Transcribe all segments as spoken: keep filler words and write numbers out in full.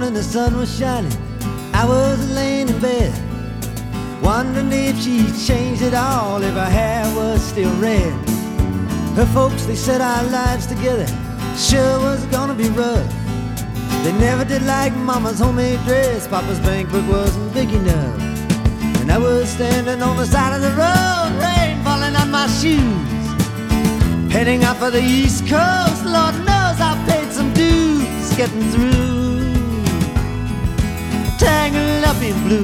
morning the sun was shining, I was laying in bed, wondering if she'd changed at all, if her hair was still red. Her folks, they said our lives together sure was gonna be rough. They never did like Mama's homemade dress, Papa's bank book wasn't big enough. And I was standing on the side of the road, rain falling on my shoes, heading out for the East Coast. Lord knows I paid some dues getting through, tangled up in blue.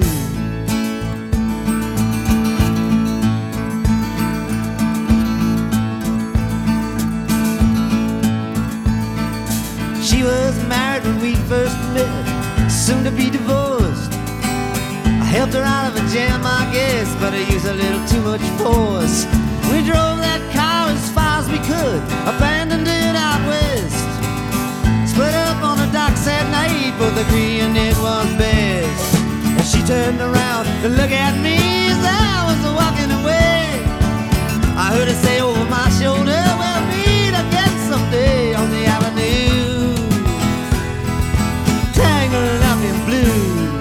She was married when we first met, soon to be divorced. I helped her out of a jam, I guess, but I used a little too much force. We drove that car as far as we could, abandoned it out west. Split up on the docks at night, both agreeing it was best. And she turned around to look at me as I was walking away. I heard her say over my shoulder, we'll meet again someday on the avenue, tangled up in blue.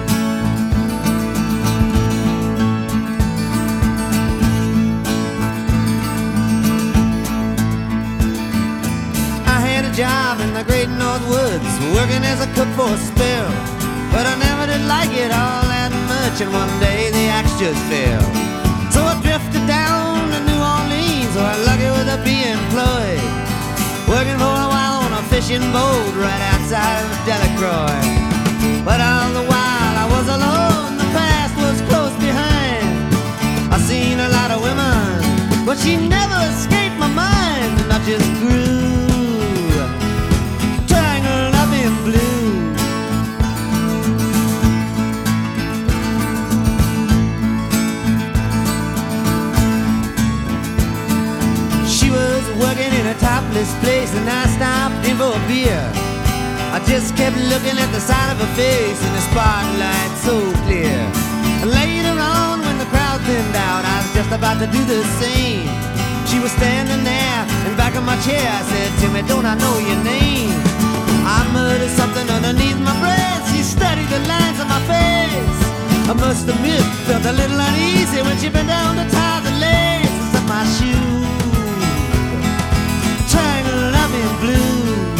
I had a job in the great North Woods, working as a cook for a spell, but I never did like it all that much, and one day the axe just fell. So I drifted down to New Orleans, where I'm lucky with a be employed, working for a while on a fishing boat right outside of Delacroix. But all the while I was alone, the past was close behind. I seen a lot of women, but she never escaped my mind, and I just grew, tangled up in blue. She was working in a topless place, and I stopped in for a beer. I just kept looking at the side of her face in the spotlight so clear. Later on, when the crowd thinned out, I was just about to do the same. She was standing there in back of my chair. I said, Timmy, don't I know your name? I muttered something underneath my breath. She studied the lines on my face. I must admit, felt a little uneasy when she bent down to tie the laces of my shoes, tangled up in blue.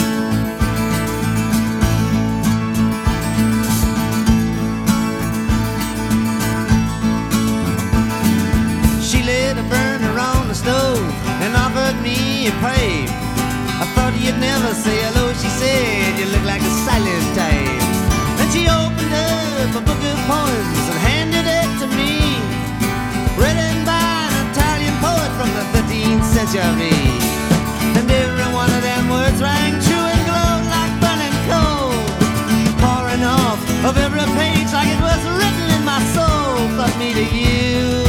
Lit a burner on the stove and offered me a pipe. I thought you'd never say hello, she said, you look like a silent type. Then she opened up a book of poems and handed it to me, written by an Italian poet from the thirteenth century. And every one of them words rang true and glowed like burning coal, pouring off of every page like it was written in my soul. From me to you,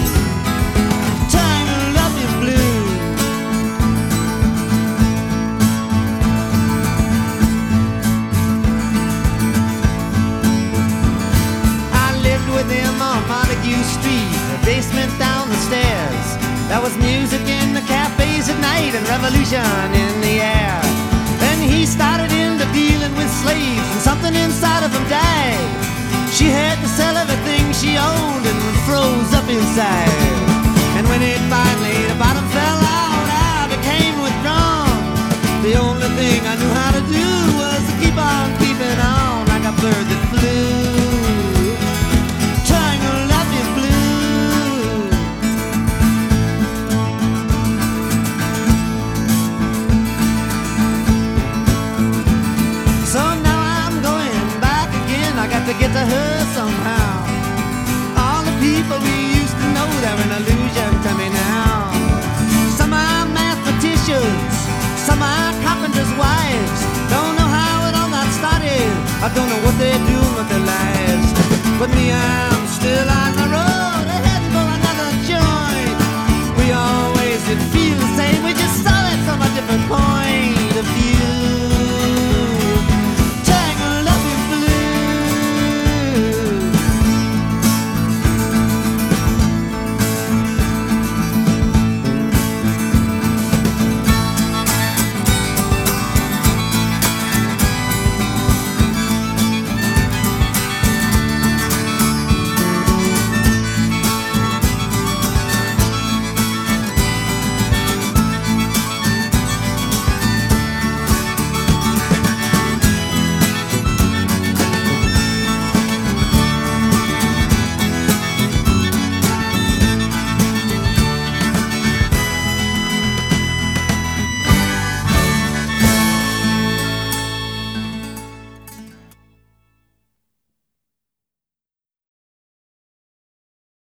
with him on Montague Street, the basement down the stairs. There was music in the cafes at night and revolution in the air. Then he started into dealing with slaves, and something inside of him died. She had to sell everything she owned and froze up inside. And when it finally, the bottom fell out, I became withdrawn. The only thing I knew how to do was to keep on keeping on like a bird that flew. To get to her somehow. All the people we used to know, they're an illusion to me now. Some are mathematicians, some are carpenters' wives. Don't know how it all got started, I don't know what they're doing with their lives. But me, I'm still alive.